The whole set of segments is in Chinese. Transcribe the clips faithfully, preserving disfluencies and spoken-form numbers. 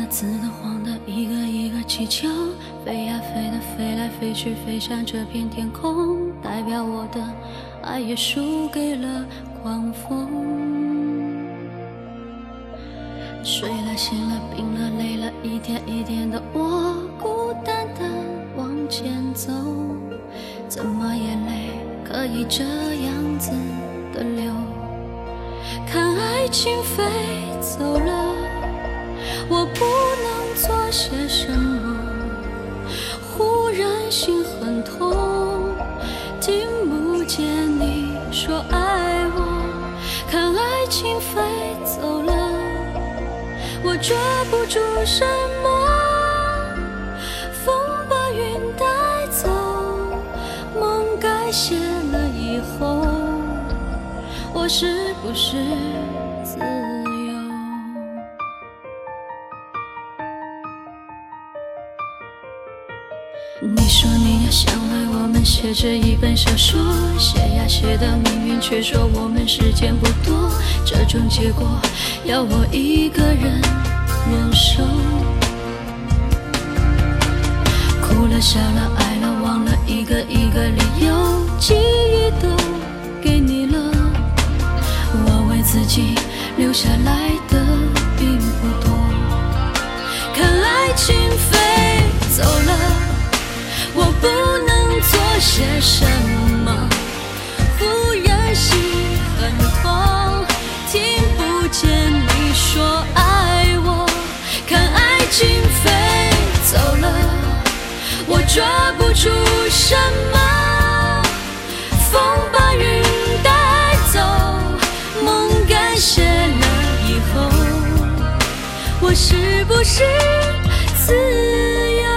紫的黄的，一个一个气球，飞呀飞的，飞来飞去，飞向这片天空。代表我的爱也输给了狂风。睡了醒了病了累了，一天一天的我孤单的往前走。怎么眼泪可以这样子的流？看爱情飞走了，我不能做些什么。忽然心很痛，听不见你说爱我。看爱情飞走了，我抓不住什么。风把云带走，梦该写了以后，我是不是自由？你说你也想为我们写这一本小说，写呀写的命运却说我们时间不多，这种结果要我一个人忍受。哭了笑了爱了忘了，一个一个理由，记忆都给你了。我为自己留下来的并不多。看爱情飞走了，我不能做些什么。忽然心很痛，听不见你说爱我。看爱情飞走了，我抓不住什么。风把云带走，梦该写了以后，我是不是自由？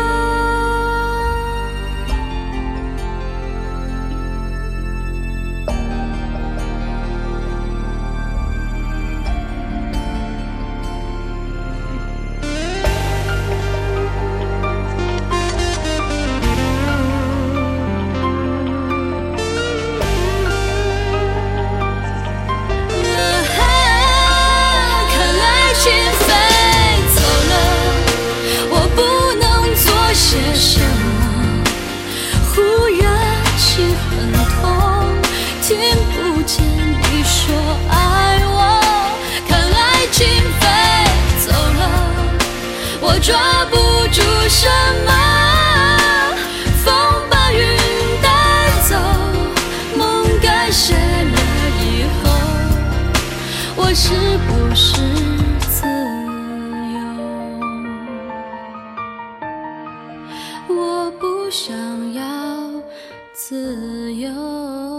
些什么？忽然心很痛，听不见你说爱我。看爱情飞走了，我抓不住什么。风把云带走，梦该写了以后，我是不是自由？我不想要自由。